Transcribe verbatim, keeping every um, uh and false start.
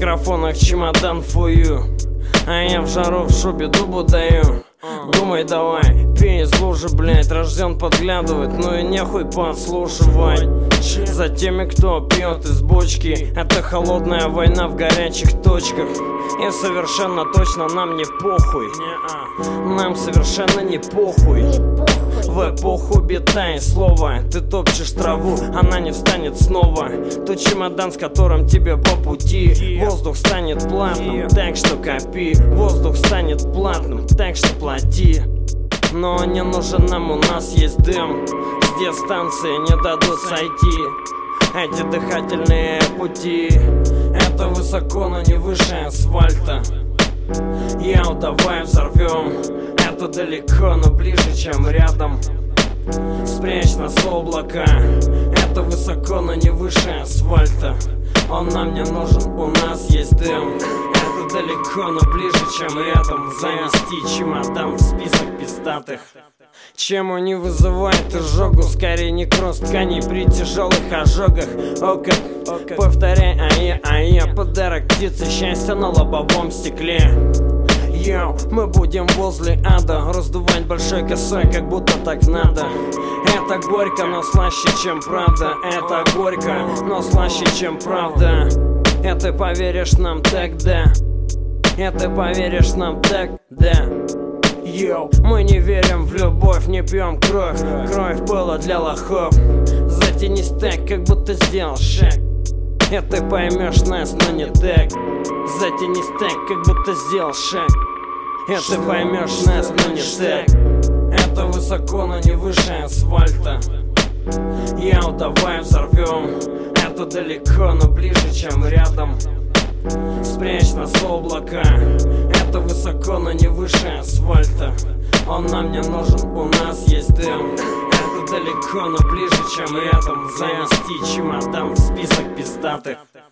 микрофонах чемодан for you, а я в жару в шубе дубу даю. Думай давай, пей из лужи, блять, рожден подглядывать, ну и нехуй подслушивать. За теми, кто пьет из бочки, это холодная война в горячих точках. И совершенно точно нам не похуй, нам совершенно не похуй. В эпоху бита и слова ты топчешь траву, она не встанет снова. Тот чемодан, с которым тебе по пути. Воздух станет платным, так что копи. Воздух станет платным, так что плати. Но не нужен нам, у нас есть дым. Здесь станции не дадут сойти. Эти дыхательные пути, это высоко, но не выше асфальта. Яу, давай взорвем. Это далеко, но ближе, чем рядом. Спрячь нас в облака. Это высоко, но не выше асфальта. Он нам не нужен, у нас есть дым. Это далеко, но ближе, чем рядом. Занести чемодан в список пиздатых. Чем он не вызывает изжогу, скорее некроз тканей при тяжелых ожогах. Ока, okay. Повторяй, а я, а я подарок птицы счастья на лобовом стекле. Йоу, мы будем возле ада раздувать большой косой, как будто так надо. Это горько, но слаще, чем правда. Это горько, но слаще, чем правда. Это поверишь нам тогда. Это поверишь нам тогда. Йоу, мы не верим в любовь, не пьем кровь. Кровь была для лохов. Затянись так, как будто сделал шаг. И ты поймешь нас, но не так. Затянись так, как будто сделал шаг. И ты поймешь нас, но не так. Это высоко, но не выше асфальта. Яу, давай взорвем. Это далеко, но ближе, чем рядом. Спрячь нас в облака. Это высоко, но не выше асфальта. Он нам не нужен, у нас есть дым. Это далеко, но ближе, чем рядом. Занести чемодан в список пиздатых.